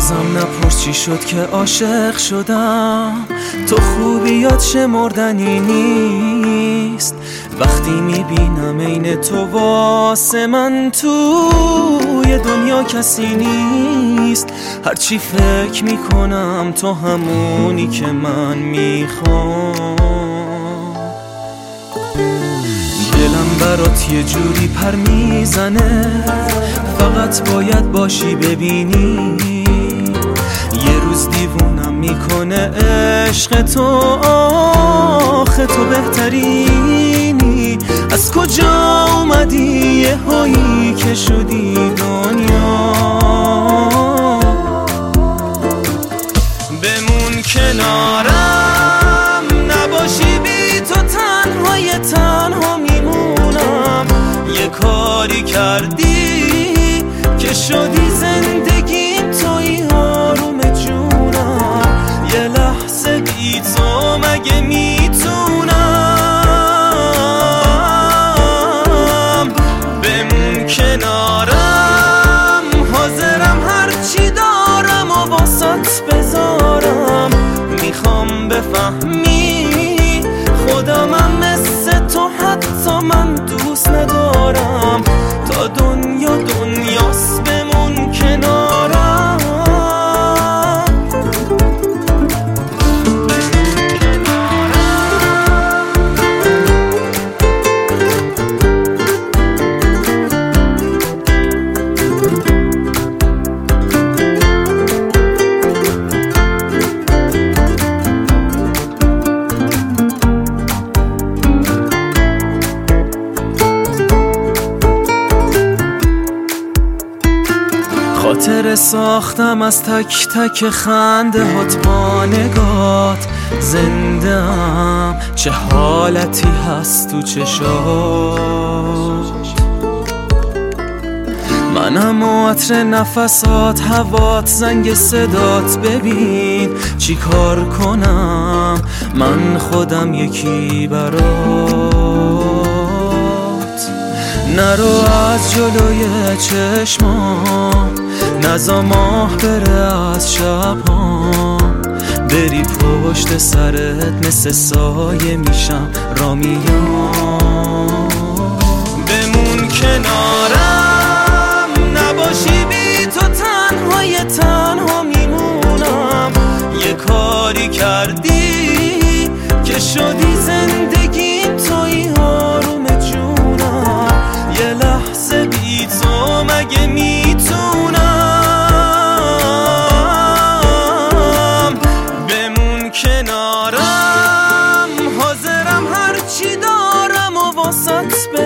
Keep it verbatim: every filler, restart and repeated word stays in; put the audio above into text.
ازم نپرس چی شد که عاشق شدم، تو خوبیات شمردنی نیست. وقتی میبینم عین تو واسه من توی دنیا کسی نیست. هرچی فکر میکنم تو همونی که من میخوام. دلم برات یه جوری پر میزنه، فقط باید باشی ببینی. یه روز دیوونم میکنه عشق تو، آخه تو بهترینی. از کجا اومدی یه هایی که شدی دنیا؟ بمون کنارم، نباشی بی تو تنهای تنها میمونم. یه کاری کردی که شدی زندگیم، توی آروم جونم. یه لحظه بی تو مگه میتونم؟ بمون کنارم، حاضرم هرچی دارم و واسط بذارم. میخوام بفهمی خودمم مثل تو حتی من دوست ندارم. تا دنیا دنیاست بمون کنارم. خاطر ساختم از تک تک خنده هات، با نگات زنده‌ام. چه حالتی هست تو چشات، منم و عطر نفسات، هوات، زنگ صدات. ببین چی کار کنم من خودم یکی برات. نرو از جلوی چشمام، نزا ماه بره از شبام. بری پشت سرت مثل سایه میشم را میام. بمون کنارم، نباشی بی تو تنهای تنها میمونم. یه کاری کردی که شدی زندگیم، توی آروم جونم. یه لحظه بی تو مگه میتونم؟ بمون کنارم، حاضرم هرچی دارم و واسط